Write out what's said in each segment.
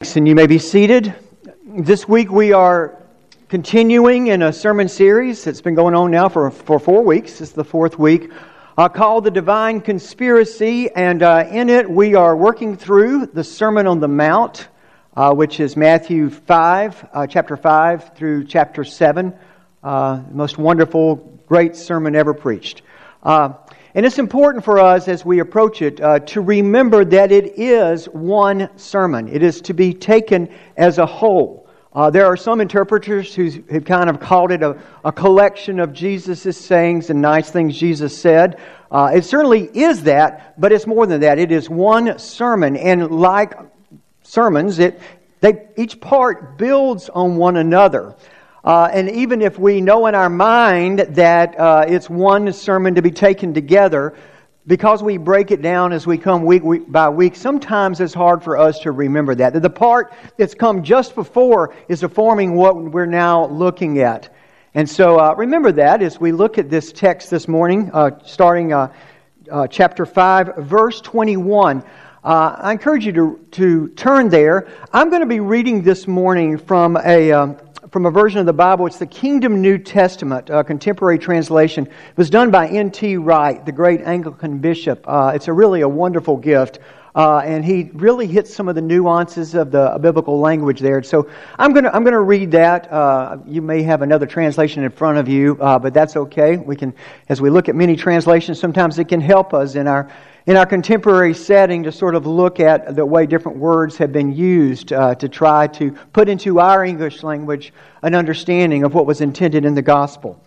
Thanks, and you may be seated. This week we are continuing in a sermon series that's been going on now for 4 weeks. It's the fourth week, called The Divine Conspiracy, and in it we are working through the Sermon on the Mount, which is Matthew 5, chapter 5 through chapter 7. The most wonderful, great sermon ever preached. And it's important for us as we approach it to remember that it is one sermon. It is to be taken as a whole. There are some interpreters who have kind of called it a collection of Jesus' sayings and nice things Jesus said. It certainly is that, but it's more than that. It is one sermon, and like sermons, each part builds on one another. And even if we know in our mind that it's one sermon to be taken together, because we break it down as we come week by week, sometimes it's hard for us to remember that. The part that's come just before is forming what we're now looking at. And so remember that as we look at this text this morning, starting chapter 5, verse 21. I encourage you to turn there. I'm going to be reading this morning from a version of the Bible. It's the Kingdom New Testament, contemporary translation. It was done by N.T. Wright, the great Anglican bishop. It's really a wonderful gift, and he really hits some of the nuances of the biblical language there. So I'm going to read that. You may have another translation in front of you, but that's okay. We can, as we look at many translations, sometimes it can help us in our contemporary setting to sort of look at the way different words have been used to try to put into our English language an understanding of what was intended in the gospel.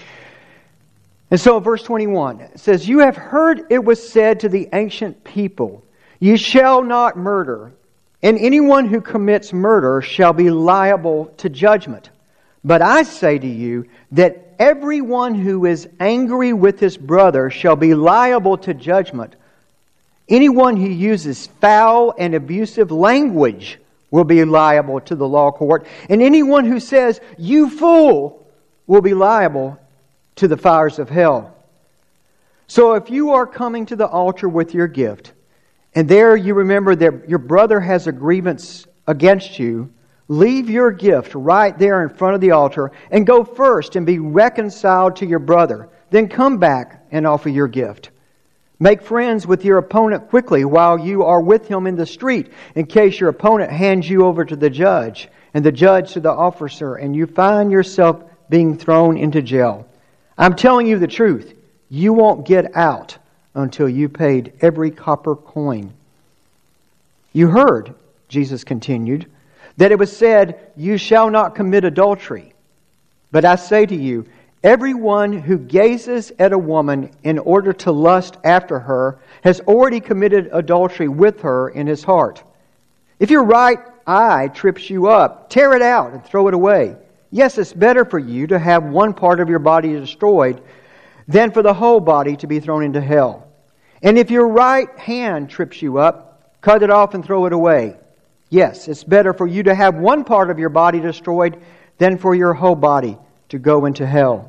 And so verse 21 says, "You have heard it was said to the ancient people, 'You shall not murder, and anyone who commits murder shall be liable to judgment.' But I say to you that everyone who is angry with his brother shall be liable to judgment. Anyone who uses foul and abusive language will be liable to the law court. And anyone who says, 'You fool,' will be liable to the fires of hell. So if you are coming to the altar with your gift, and there you remember that your brother has a grievance against you, leave your gift right there in front of the altar and go first and be reconciled to your brother. Then come back and offer your gift. Make friends with your opponent quickly while you are with him in the street, in case your opponent hands you over to the judge, and the judge to the officer, and you find yourself being thrown into jail. I'm telling you the truth. You won't get out until you paid every copper coin. You heard," Jesus continued, "that it was said, 'You shall not commit adultery.' But I say to you, everyone who gazes at a woman in order to lust after her has already committed adultery with her in his heart. If your right eye trips you up, tear it out and throw it away. Yes, it's better for you to have one part of your body destroyed than for the whole body to be thrown into hell. And if your right hand trips you up, cut it off and throw it away. Yes, it's better for you to have one part of your body destroyed than for your whole body to go into hell.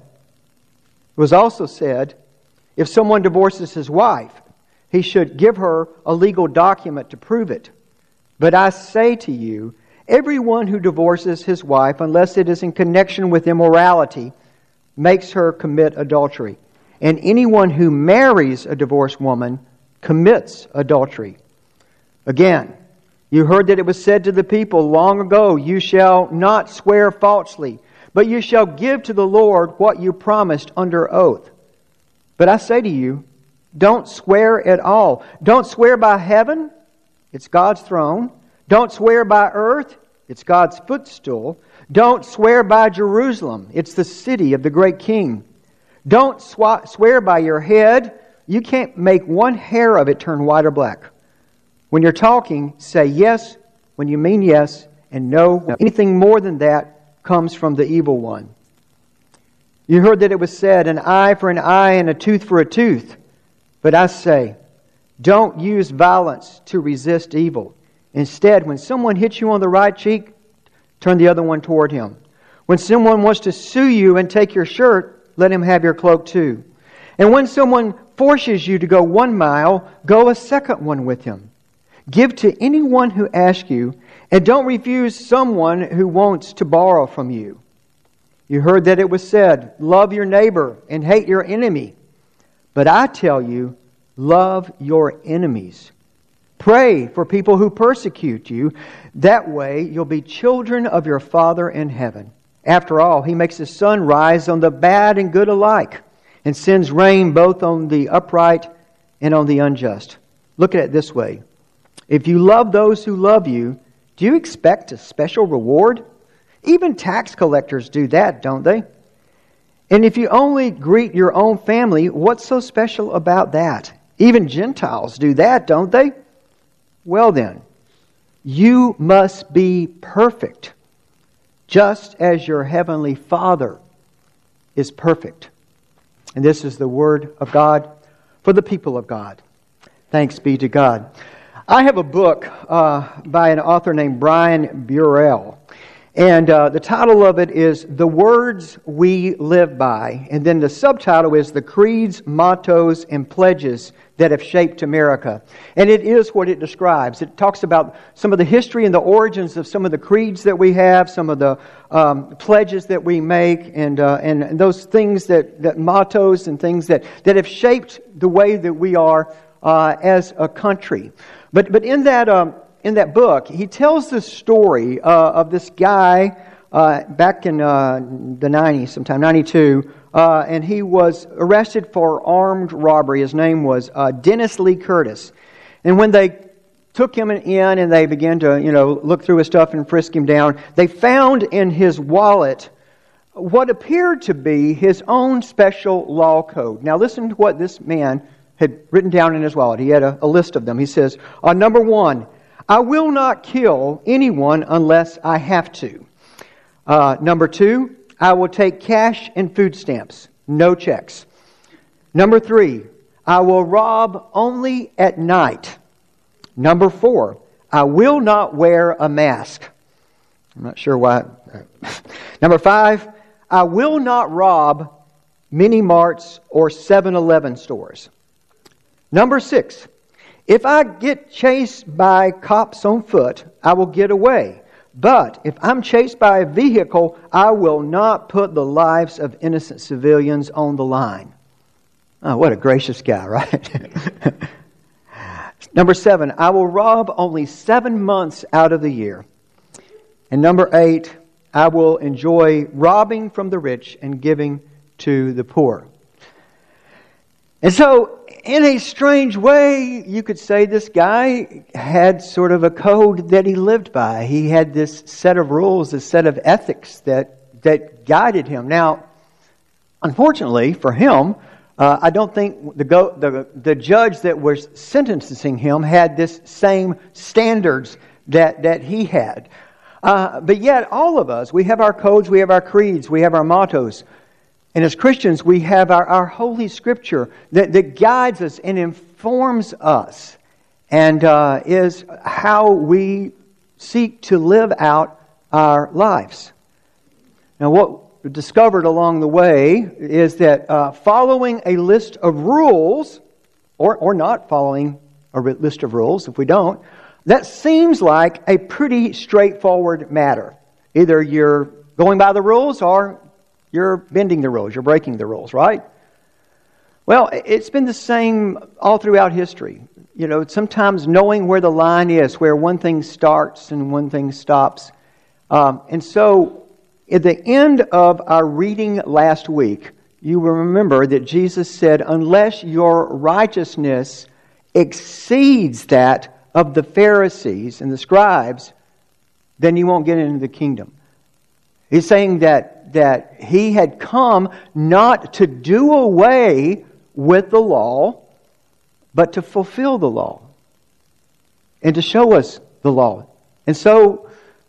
It was also said, if someone divorces his wife, he should give her a legal document to prove it. But I say to you, everyone who divorces his wife, unless it is in connection with immorality, makes her commit adultery. And anyone who marries a divorced woman commits adultery. Again, you heard that it was said to the people long ago, 'You shall not swear falsely, but you shall give to the Lord what you promised under oath.' But I say to you, don't swear at all. Don't swear by heaven, it's God's throne. Don't swear by earth, it's God's footstool. Don't swear by Jerusalem, it's the city of the great King. Don't swear by your head, you can't make one hair of it turn white or black. When you're talking, say yes when you mean yes, and no, anything more than that comes from the evil one. You heard that it was said, 'An eye for an eye and a tooth for a tooth.' But I say, don't use violence to resist evil. Instead, when someone hits you on the right cheek, turn the other one toward him. When someone wants to sue you and take your shirt, let him have your cloak too. And when someone forces you to go 1 mile, go a second one with him. Give to anyone who asks you, and don't refuse someone who wants to borrow from you. You heard that it was said, love your neighbor and hate your enemy. But I tell you, love your enemies. Pray for people who persecute you. That way you'll be children of your Father in heaven. After all, He makes His sun rise on the bad and good alike, and sends rain both on the upright and on the unjust. Look at it this way. If you love those who love you, do you expect a special reward? Even tax collectors do that, don't they? And if you only greet your own family, what's so special about that? Even Gentiles do that, don't they? Well then, you must be perfect, just as your heavenly Father is perfect. And this is the Word of God for the people of God. Thanks be to God. I have a book by an author named Brian Burrell. And the title of it is The Words We Live By. And then the subtitle is The Creeds, Mottos, and Pledges That Have Shaped America. And it is what it describes. It talks about some of the history and the origins of some of the creeds that we have, some of the pledges that we make, and those things that mottos and things that have shaped the way that we are as a country. But in that book, he tells the story of this guy back in the 90s, sometime 92, and he was arrested for armed robbery. His name was Dennis Lee Curtis. And when they took him in and they began to look through his stuff and frisk him down, they found in his wallet what appeared to be his own special law code. Now listen to what this man had written down in his wallet. He had a list of them. He says, number 1, I will not kill anyone unless I have to. Number 2, I will take cash and food stamps, no checks. Number 3, I will rob only at night. Number 4, I will not wear a mask. I'm not sure why. Number 5, I will not rob mini marts or 7-Eleven stores. Number 6, if I get chased by cops on foot, I will get away. But if I'm chased by a vehicle, I will not put the lives of innocent civilians on the line. Oh, what a gracious guy, right? Number 7, I will rob only 7 months out of the year. And number 8, I will enjoy robbing from the rich and giving to the poor. And so, in a strange way, you could say this guy had sort of a code that he lived by. He had this set of rules, this set of ethics that guided him. Now, unfortunately for him, I don't think the judge that was sentencing him had this same standards that he had. But yet, all of us, we have our codes, we have our creeds, we have our mottos. And as Christians, we have our Holy Scripture that guides us and informs us and is how we seek to live out our lives. Now, what we discovered along the way is that following a list of rules, or not following a list of rules, if we don't, that seems like a pretty straightforward matter. Either you're going by the rules or you're bending the rules, you're breaking the rules, right? Well, it's been the same all throughout history. Sometimes knowing where the line is, where one thing starts and one thing stops. And so, at the end of our reading last week, you will remember that Jesus said, unless your righteousness exceeds that of the Pharisees and the scribes, then you won't get into the kingdom. He's saying that He had come not to do away with the law, but to fulfill the law and to show us the law. And so,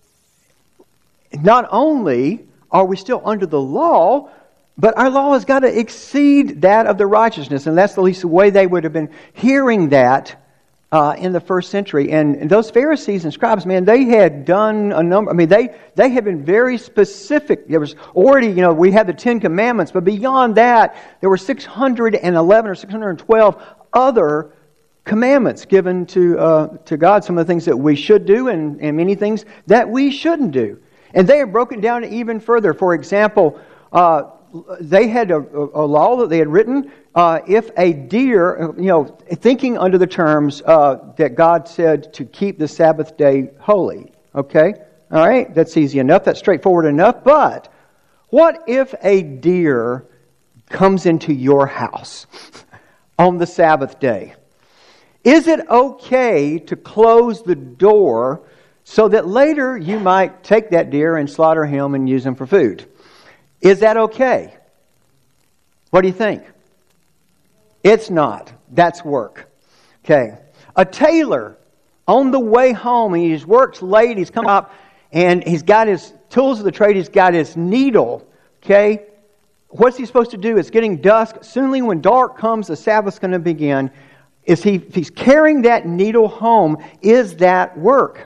not only are we still under the law, but our law has got to exceed that of the righteousness. And that's at least the way they would have been hearing that in the first century. And those Pharisees and scribes, man, they had done a number. They had been very specific. There was already, we had the 10 Commandments, but beyond that, there were 611 or 612 other commandments given to God, some of the things that we should do and many things that we shouldn't do. And they are broken down even further. For example, they had a law that they had written. If a deer, thinking under the terms that God said to keep the Sabbath day holy. Okay? All right? That's easy enough. That's straightforward enough. But what if a deer comes into your house on the Sabbath day? Is it okay to close the door so that later you might take that deer and slaughter him and use him for food? Is that okay? What do you think? It's not. That's work. Okay. A tailor on the way home, and he's worked late, he's come up, and he's got his tools of the trade, he's got his needle. Okay. What's he supposed to do? It's getting dusk. Soonly when dark comes, the Sabbath's going to begin. If he's carrying that needle home, is that work?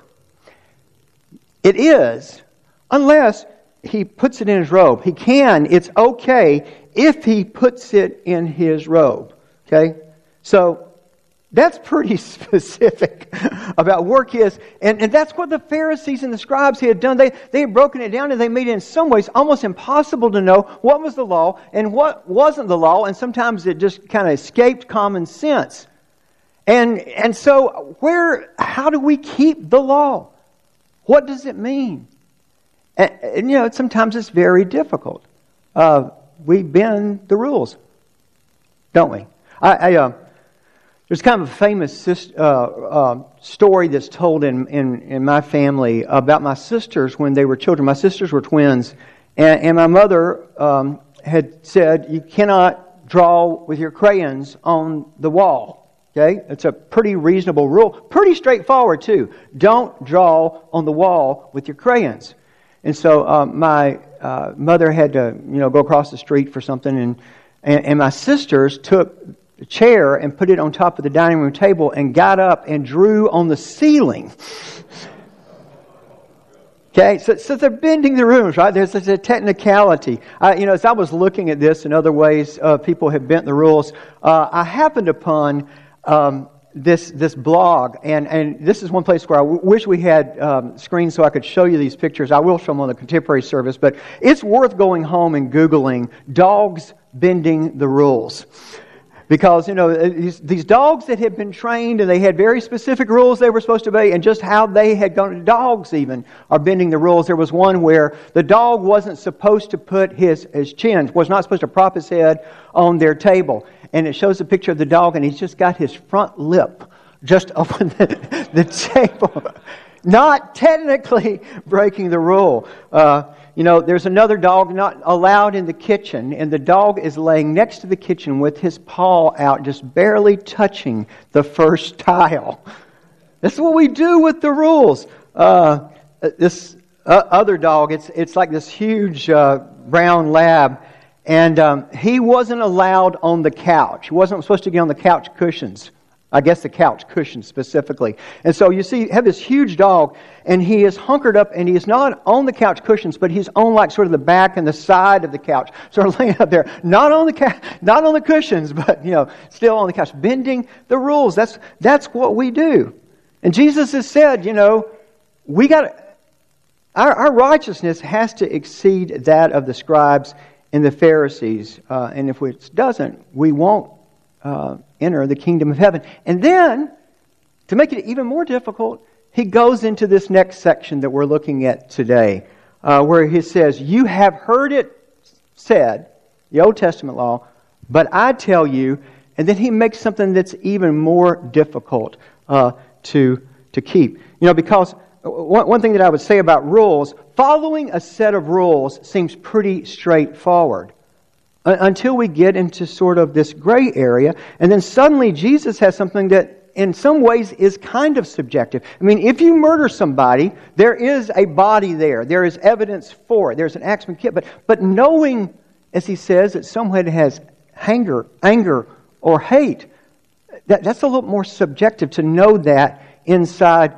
It is, unless he puts it in his robe. He can. It's okay if he puts it in his robe. Okay? So, that's pretty specific about work is. And that's what the Pharisees and the scribes had done. They had broken it down and they made it in some ways almost impossible to know what was the law and what wasn't the law. And sometimes it just kind of escaped common sense. And so, how do we keep the law? What does it mean? And sometimes it's very difficult. We bend the rules, don't we? There's kind of a famous story that's told in my family about my sisters when they were children. My sisters were twins, and my mother had said, you cannot draw with your crayons on the wall. Okay, it's a pretty reasonable rule. Pretty straightforward, too. Don't draw on the wall with your crayons. And so my mother had to, go across the street for something, and my sisters took a chair and put it on top of the dining room table and got up and drew on the ceiling. Okay, so they're bending the rules, right? There's a technicality. As I was looking at this and other ways people have bent the rules, I happened upon this blog, and this is one place where I wish we had screens so I could show you these pictures. I will show them on the contemporary service, but it's worth going home and Googling dogs bending the rules. Because, these dogs that had been trained and they had very specific rules they were supposed to obey, and just how they had gone, dogs even are bending the rules. There was one where the dog wasn't supposed to put his chin, was not supposed to prop his head on their table. And it shows a picture of the dog, and he's just got his front lip just up on the table. Not technically breaking the rule. There's another dog not allowed in the kitchen, and the dog is laying next to the kitchen with his paw out, just barely touching the first tile. That's what we do with the rules. This other dog, it's like this huge brown lab, and he wasn't allowed on the couch. He wasn't supposed to get on the couch cushions. I guess the couch cushions specifically. And so you see, you have this huge dog, and he is hunkered up, and he is not on the couch cushions, but he's on like sort of the back and the side of the couch, sort of laying up there, not on the cushions, but still on the couch, bending the rules. That's what we do. And Jesus has said, we got our righteousness has to exceed that of the scribes and the Pharisees, and if it doesn't, we won't enter the kingdom of heaven. And then, to make it even more difficult, he goes into this next section that we're looking at today, where he says, you have heard it said, the Old Testament law, but I tell you, and then he makes something that's even more difficult to keep. Because one thing that I would say about rules, following a set of rules seems pretty straightforward. Until we get into sort of this gray area. And then suddenly Jesus has something that in some ways is kind of subjective. I mean, if you murder somebody, there is a body there. There is evidence for it. There's an axe kit. But knowing, as he says, that someone has anger, or hate, that's a little more subjective to know that inside,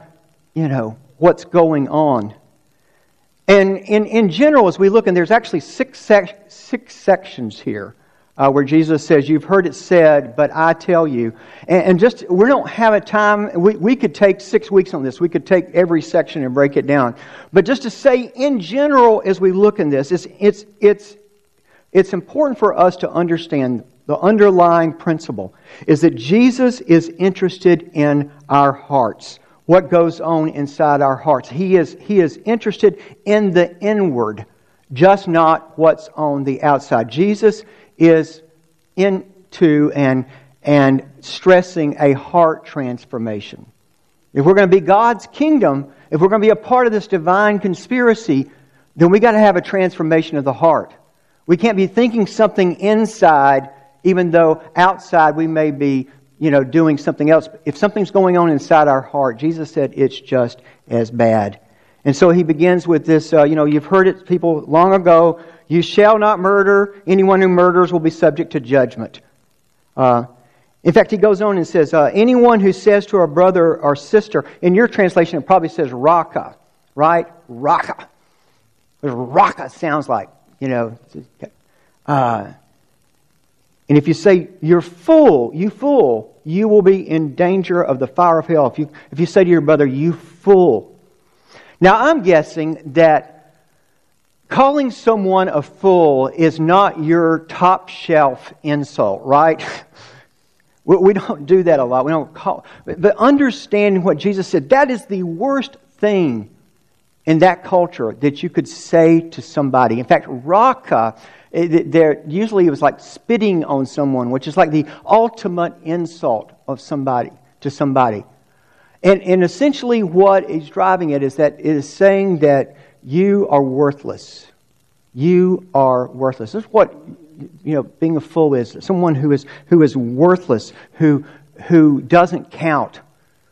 what's going on. And in general, as we look, and there's actually six sections here where Jesus says, "You've heard it said, but I tell you." And just, we don't have a time, we could take 6 weeks on this. We could take every section and break it down. But just to say, in general, as we look in this, it's important for us to understand the underlying principle is that Jesus is interested in our hearts. What goes on inside our hearts. He is interested in the inward, just not what's on the outside. Jesus is into and stressing a heart transformation. If we're going to be God's kingdom, if we're going to be a part of this divine conspiracy, then we got to have a transformation of the heart. We can't be thinking something inside, even though outside we may be, doing something else. If something's going on inside our heart, Jesus said it's just as bad. And so He begins with this, you've heard it, people, long ago, "You shall not murder. Anyone who murders will be subject to judgment." In fact, He goes on and says, anyone who says to a brother or sister, in your translation it probably says raka, right? Raka. Raka sounds like, and if you say, "You're fool, you fool," you will be in danger of the fire of hell. If you say to your brother, "You fool." Now, I'm guessing that calling someone a fool is not your top shelf insult, right? We don't do that a lot. We don't call, but understanding what Jesus said, that is the worst thing in that culture that you could say to somebody. In fact, raka, usually it was like spitting on someone, which is like the ultimate insult of somebody to somebody. And essentially what he's driving at is that it is saying that you are worthless. You are worthless. This is what being a fool is. Someone who is worthless, who doesn't count.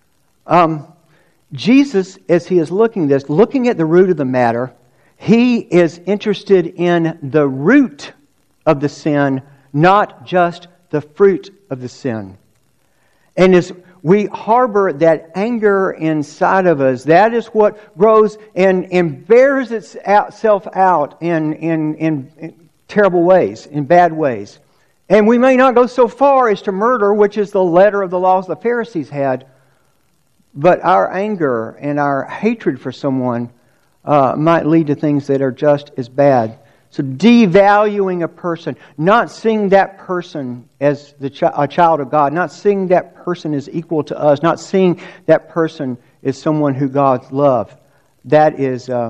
Jesus, as He is looking at the root of the matter, He is interested in the root of the sin, not just the fruit of the sin. And as we harbor that anger inside of us, that is what grows and bears itself out in terrible ways, in bad ways. And we may not go so far as to murder, which is the letter of the laws the Pharisees had, but our anger and our hatred for someone might lead to things that are just as bad. So devaluing a person, not seeing that person as a child of God, not seeing that person as equal to us, not seeing that person as someone who God loves, that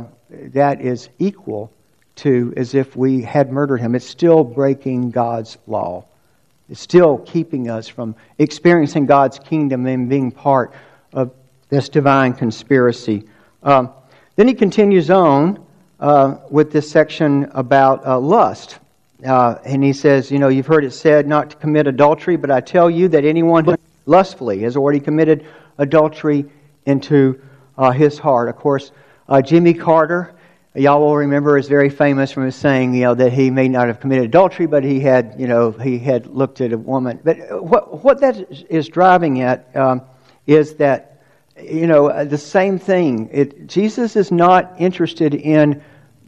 is equal to as if we had murdered him. It's still breaking God's law. It's still keeping us from experiencing God's kingdom and being part of this divine conspiracy. Then he continues on with this section about lust. And he says, you've heard it said not to commit adultery, but I tell you that anyone who lustfully has already committed adultery into his heart. Of course, Jimmy Carter, y'all will remember, is very famous from his saying, that he may not have committed adultery, but he had looked at a woman. But what that is driving at is that, the same thing. Jesus is not interested in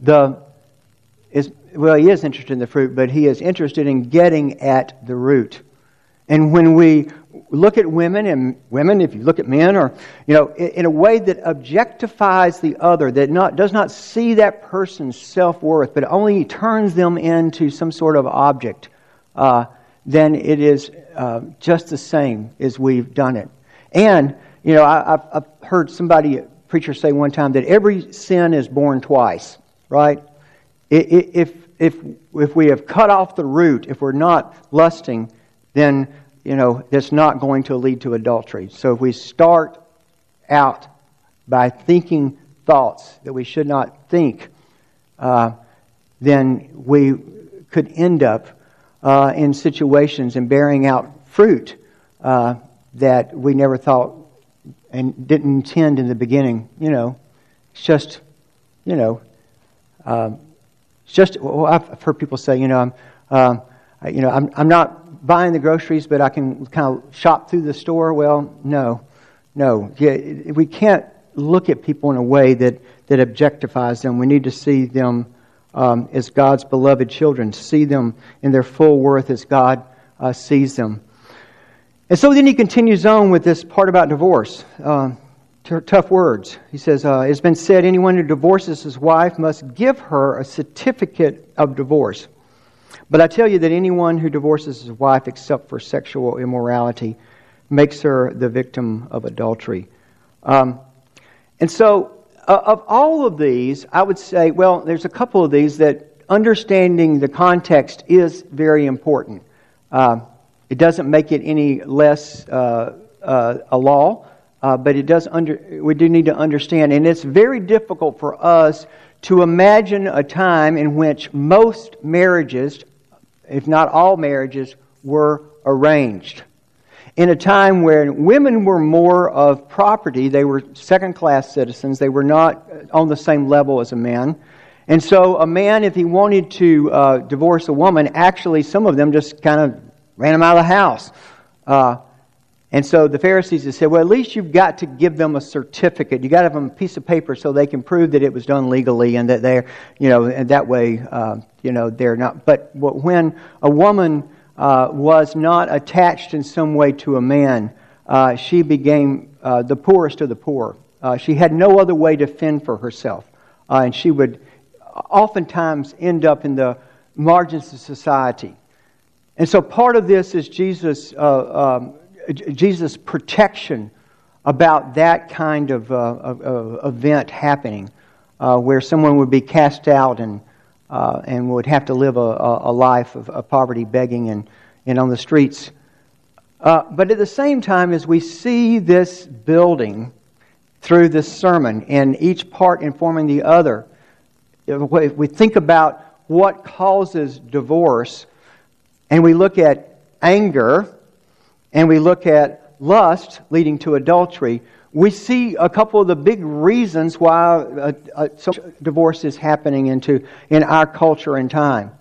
he is interested in the fruit, but He is interested in getting at the root. And when we look at women, if you look at men, or in a way that objectifies the other, that does not see that person's self-worth, but only turns them into some sort of object, then it is just the same as we've done it. And I've heard a preacher say one time that every sin is born twice, right? If we have cut off the root, if we're not lusting, then that's not going to lead to adultery. So if we start out by thinking thoughts that we should not think, then we could end up in situations and bearing out fruit that we never thought and didn't intend in the beginning. It's just, I've heard people say, I'm not buying the groceries, but I can kind of shop through the store. Well, no. We can't look at people in a way that objectifies them. We need to see them as God's beloved children, see them in their full worth as God sees them. And so then he continues on with this part about divorce. Tough words. He says, it's been said, anyone who divorces his wife must give her a certificate of divorce. But I tell you that anyone who divorces his wife except for sexual immorality makes her the victim of adultery. And so, of all of these, I would say, well, there's a couple of these that understanding the context is very important. It doesn't make it any less a law, but it does. We do need to understand, and it's very difficult for us to imagine a time in which most marriages, if not all marriages, were arranged. In a time where women were more of property, they were second-class citizens, they were not on the same level as a man. And so a man, if he wanted to divorce a woman, actually some of them just kind of ran him out of the house. And so the Pharisees had said, well, at least you've got to give them a certificate. You've got to have them a piece of paper so they can prove that it was done legally and that they're, and that way, they're not. But when a woman was not attached in some way to a man, she became the poorest of the poor. She had no other way to fend for herself. And she would oftentimes end up in the margins of society. And so part of this is Jesus' protection about that kind of event happening, where someone would be cast out and would have to live a life of poverty, begging, and on the streets. But at the same time, as we see this building through this sermon, and each part informing the other, if we think about what causes divorce, and we look at anger, and we look at lust leading to adultery, we see a couple of the big reasons why so much divorce is happening in our culture and time.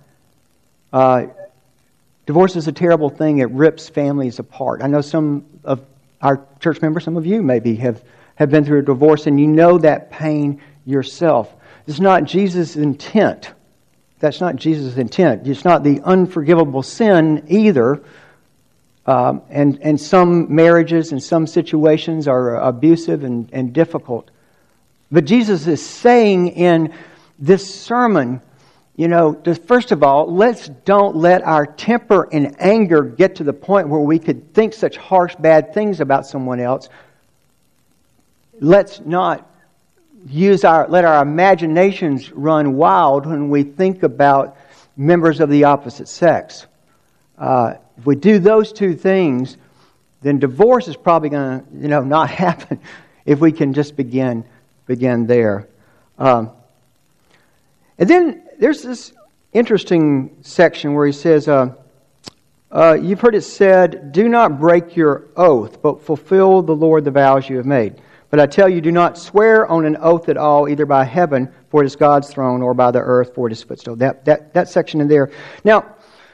Divorce is a terrible thing. It rips families apart. I know some of our church members, some of you maybe have been through a divorce, and you know that pain yourself. It's not Jesus' intent. That's not Jesus' intent. It's not the unforgivable sin either. And some marriages and some situations are abusive and difficult. But Jesus is saying in this sermon, first of all, don't let our temper and anger get to the point where we could think such harsh, bad things about someone else. Let's not let our imaginations run wild when we think about members of the opposite sex. If we do those two things, then divorce is probably going to, not happen if we can just begin there. And then there's this interesting section where he says, you've heard it said, do not break your oath, but fulfill the Lord the vows you have made. But I tell you, do not swear on an oath at all, either by heaven, for it is God's throne, or by the earth, for it is footstool. That section in there. Now,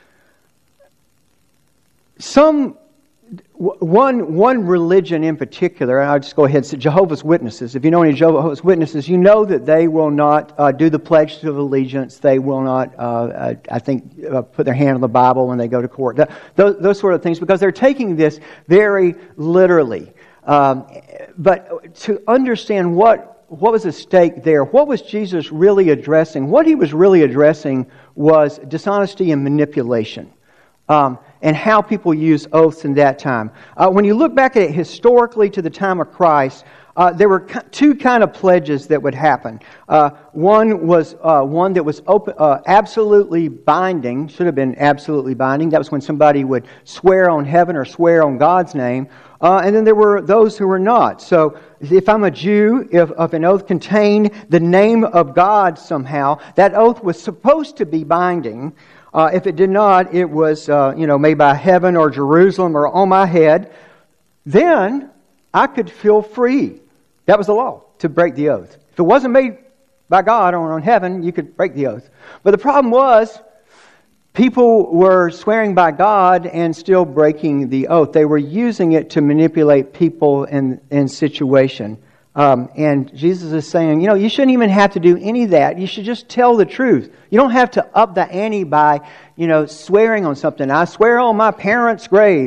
one religion in particular, and I'll just go ahead and say Jehovah's Witnesses. If you know any Jehovah's Witnesses, you know that they will not do the Pledge of Allegiance. They will not, put their hand on the Bible when they go to court. Those sort of things, because they're taking this very literally. But to understand what was at stake there, what was Jesus really addressing? What he was really addressing was dishonesty and manipulation. And how people use oaths in that time. When you look back at it historically to the time of Christ, there were two kind of pledges that would happen. One was one that was absolutely binding, should have been absolutely binding. That was when somebody would swear on heaven or swear on God's name. And then there were those who were not. So if I'm a Jew, if an oath contained the name of God somehow, that oath was supposed to be binding. If it did not, it was, made by heaven or Jerusalem or on my head. Then I could feel free. That was the law, to break the oath. If it wasn't made by God or on heaven, you could break the oath. But the problem was, people were swearing by God and still breaking the oath. They were using it to manipulate people and situation. And Jesus is saying, you shouldn't even have to do any of that. You should just tell the truth. You don't have to up the ante by, swearing on something. I swear on my parents' grave,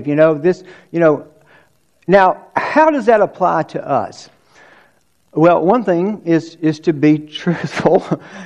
Now, how does that apply to us? Well, one thing is to be truthful,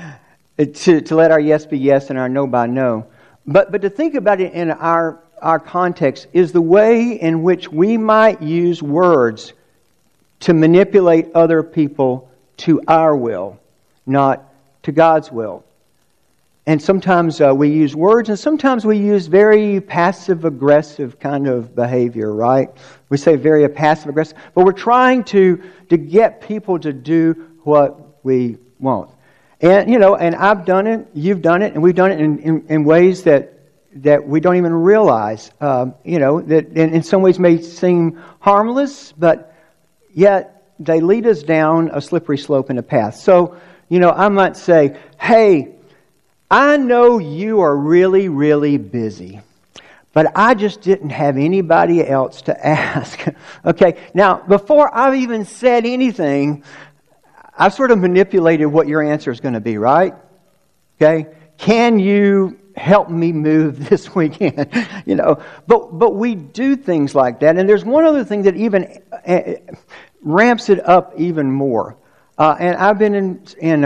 to let our yes be yes and our no be no. But to think about it in our context is the way in which we might use words to manipulate other people to our will, not to God's will. And sometimes we use words, and sometimes we use very passive-aggressive kind of behavior, right? We say very passive-aggressive, but we're trying to get people to do what we want. And, and I've done it, you've done it, and we've done it in ways that we don't even realize, that in some ways may seem harmless, but yet they lead us down a slippery slope in a path. So, I might say, hey, I know you are really, really busy, but I just didn't have anybody else to ask. Okay, now, before I've even said anything, I've sort of manipulated what your answer is going to be, right? Okay, can you help me move this weekend? But we do things like that. And there's one other thing that even ramps it up even more. And I've been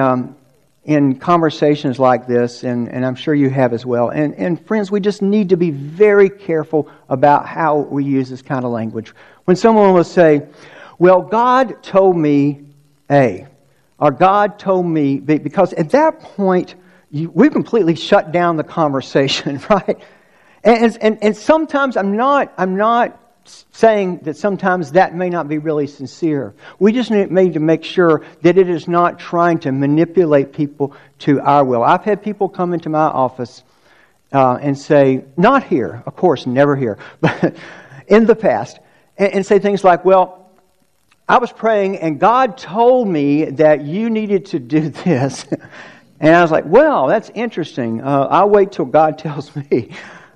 in conversations like this, and I'm sure you have as well. And friends, we just need to be very careful about how we use this kind of language. When someone will say, well, God told me A, or God told me B, because at that point, we've completely shut down the conversation, right? And sometimes I'm not saying that sometimes that may not be really sincere. We just need to make sure that it is not trying to manipulate people to our will. I've had people come into my office and say, not here, of course, never here, but in the past, and say things like, well, I was praying and God told me that you needed to do this. And I was like, well, that's interesting. I'll wait till God tells me.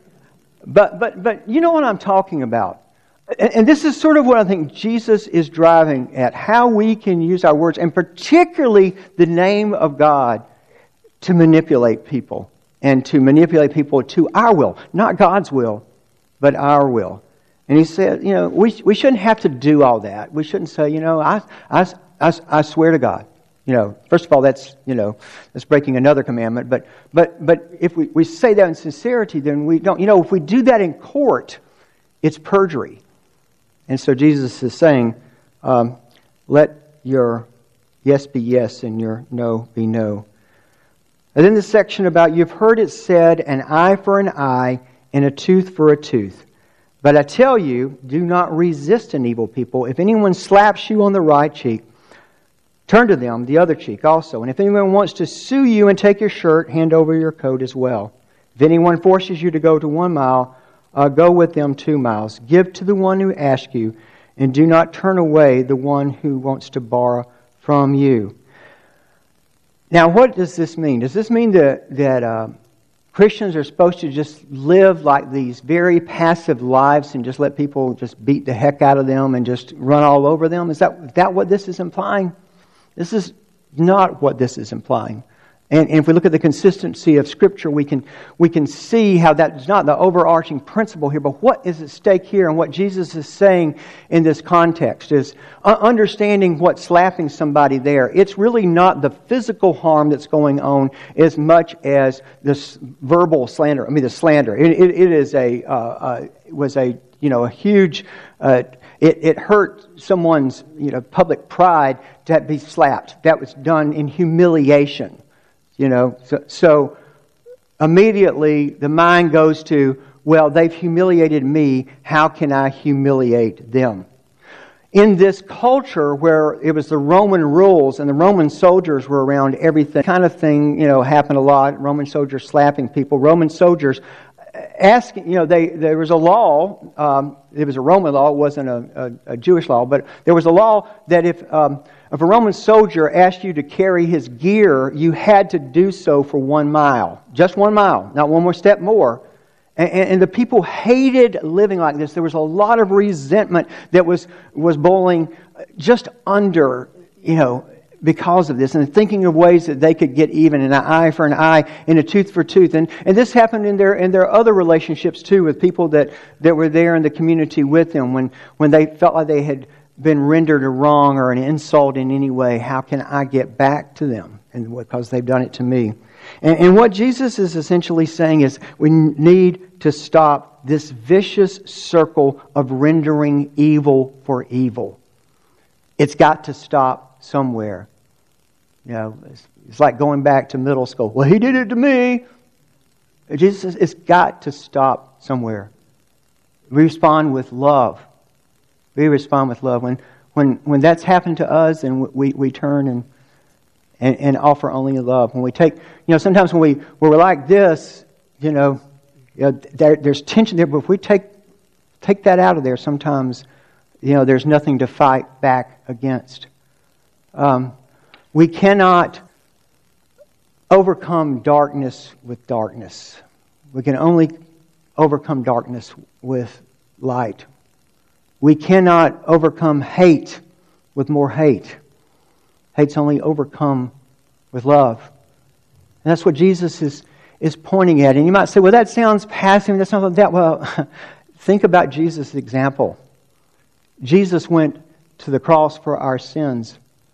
But you know what I'm talking about. And this is sort of what I think Jesus is driving at, how we can use our words, and particularly the name of God, to manipulate people, and to manipulate people to our will. Not God's will, but our will. And he said, we shouldn't have to do all that. We shouldn't say, I swear to God. First of all, that's breaking another commandment. But if we say that in sincerity, then we don't. If we do that in court, it's perjury. And so Jesus is saying, let your yes be yes and your no be no. And then the section about, you've heard it said, an eye for an eye and a tooth for a tooth. But I tell you, do not resist an evil people. If anyone slaps you on the right cheek, turn to them the other cheek also. And if anyone wants to sue you and take your shirt, hand over your coat as well. If anyone forces you to go to 1 mile, go with them 2 miles. Give to the one who asks you, and do not turn away the one who wants to borrow from you. Now, what does this mean? Does this mean that Christians are supposed to just live like these very passive lives and just let people just beat the heck out of them and just run all over them? Is that what this is implying? This is not what this is implying. And if we look at the consistency of Scripture, we can see how that is not the overarching principle here, but what is at stake here and what Jesus is saying in this context is understanding what slapping somebody there. It's really not the physical harm that's going on as much as this verbal slander. The slander. It was a huge. It hurt someone's public pride to be slapped. That was done in humiliation. So immediately the mind goes to, well, they've humiliated me. How can I humiliate them? In this culture where it was the Roman rules and the Roman soldiers were around everything, kind of thing, happened a lot. Roman soldiers slapping people. Roman soldiers asking, there was a law. It was a Roman law. It wasn't a Jewish law, but there was a law that if a Roman soldier asked you to carry his gear, you had to do so for 1 mile. Just 1 mile, not one more step more. And the people hated living like this. There was a lot of resentment that was boiling just under, because of this, and thinking of ways that they could get even, an eye for an eye and a tooth for tooth. And this happened in their other relationships too, with people that were there in the community with them, when they felt like they had been rendered a wrong or an insult in any way. How can I get back to them? And because they've done it to me. And what Jesus is essentially saying is we need to stop this vicious circle of rendering evil for evil. It's got to stop somewhere. It's like going back to middle school. Well, he did it to me. Jesus says it's got to stop somewhere. We respond with love. We respond with love. When that's happened to us, and we turn and offer only love. When we take, sometimes when we're like this, there's tension there. But if we take that out of there, sometimes, there's nothing to fight back against. We cannot overcome darkness with darkness. We can only overcome darkness with light. We cannot overcome hate with more hate. Hate's only overcome with love. And that's what Jesus is pointing at. And you might say, well, that sounds passive. That sounds like that. Well, think about Jesus' example. Jesus went to the cross for our sins.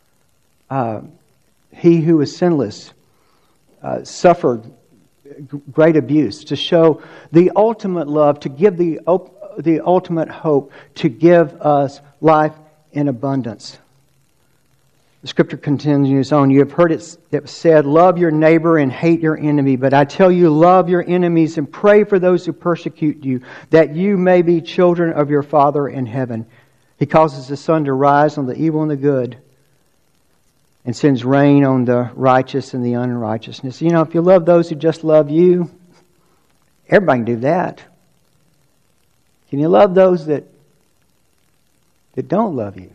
He who was sinless suffered great abuse to show the ultimate love, to give the ultimate hope, to give us life in abundance. The Scripture continues on. You have heard it said, love your neighbor and hate your enemy. But I tell you, love your enemies and pray for those who persecute you, that you may be children of your Father in heaven. He causes the sun to rise on the evil and the good, and sends rain on the righteous and the unrighteousness. If you love those who just love you, everybody can do that. Can you love those that don't love you?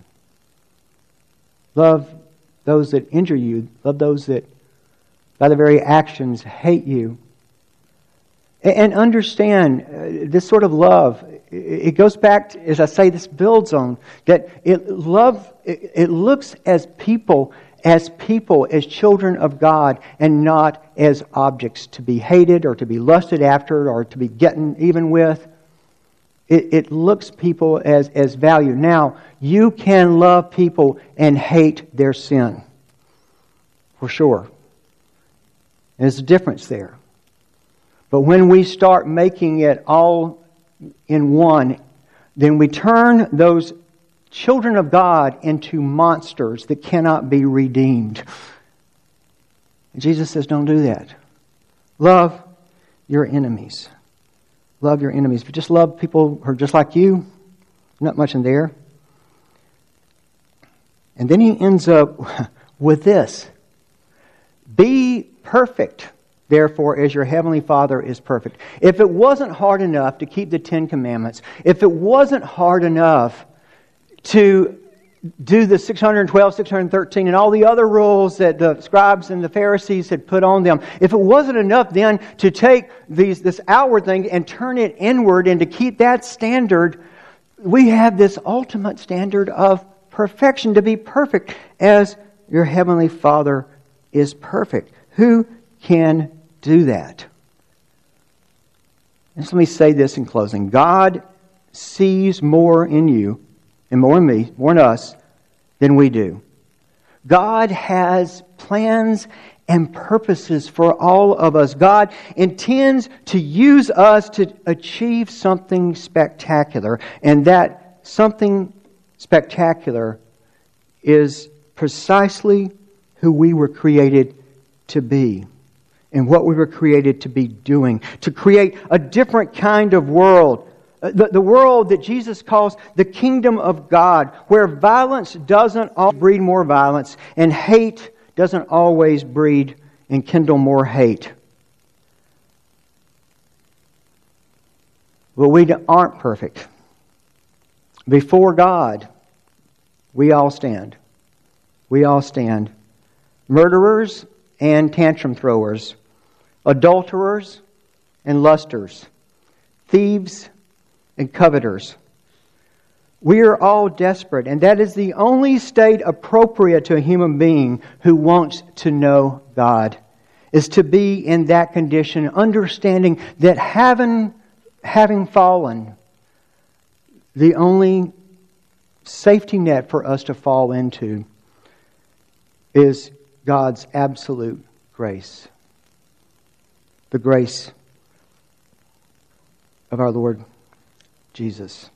Love those that injure you. Love those that, by their very actions, hate you. And understand, this sort of love, it goes back to, as I say, this builds on, that it looks as people, as children of God, and not as objects to be hated or to be lusted after or to be getting even with. It looks people as value. Now, you can love people and hate their sin. For sure. There's a difference there. But when we start making it all in one, then we turn those children of God into monsters that cannot be redeemed. And Jesus says, don't do that. Love your enemies. Love your enemies. If you just love people who are just like you, not much in there. And then he ends up with this. Be perfect, therefore, as your heavenly Father is perfect. If it wasn't hard enough to keep the Ten Commandments, if it wasn't hard enough to do the 612, 613, and all the other rules that the scribes and the Pharisees had put on them, if it wasn't enough then to take this outward thing and turn it inward and to keep that standard, we have this ultimate standard of perfection, to be perfect as your heavenly Father is perfect. Who can do that? And so let me say this in closing. God sees more in you and more in me, more in us, than we do. God has plans and purposes for all of us. God intends to use us to achieve something spectacular. And that something spectacular is precisely who we were created to be. And what we were created to be doing. To create a different kind of world. The world that Jesus calls the kingdom of God, where violence doesn't always breed more violence, and hate doesn't always breed and kindle more hate. But we aren't perfect. Before God, we all stand. We all stand. Murderers and tantrum throwers, adulterers and lusters, thieves and coveters, We are all desperate, and that is the only state appropriate to a human being who wants to know God, is to be in that condition, understanding that having fallen, the only safety net for us to fall into is God's absolute grace. The grace of our Lord Jesus.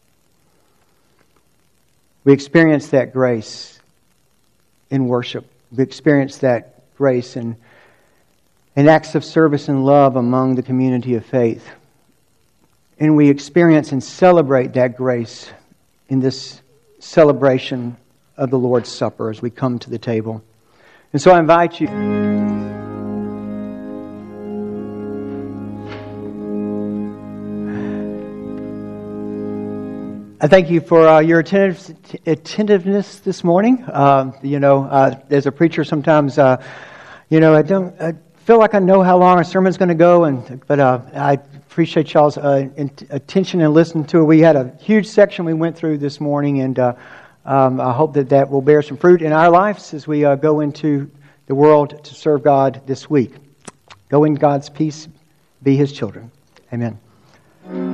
We experience that grace in worship. We experience that grace in acts of service and love among the community of faith. And we experience and celebrate that grace in this celebration of the Lord's Supper as we come to the table. And so I invite you. I thank you for your attentiveness this morning. As a preacher, sometimes, I feel like I know how long a sermon's going to go, but I appreciate y'all's attention and listening to it. We had a huge section we went through this morning, and I hope that will bear some fruit in our lives as we go into the world to serve God this week. Go in God's peace, be His children. Amen.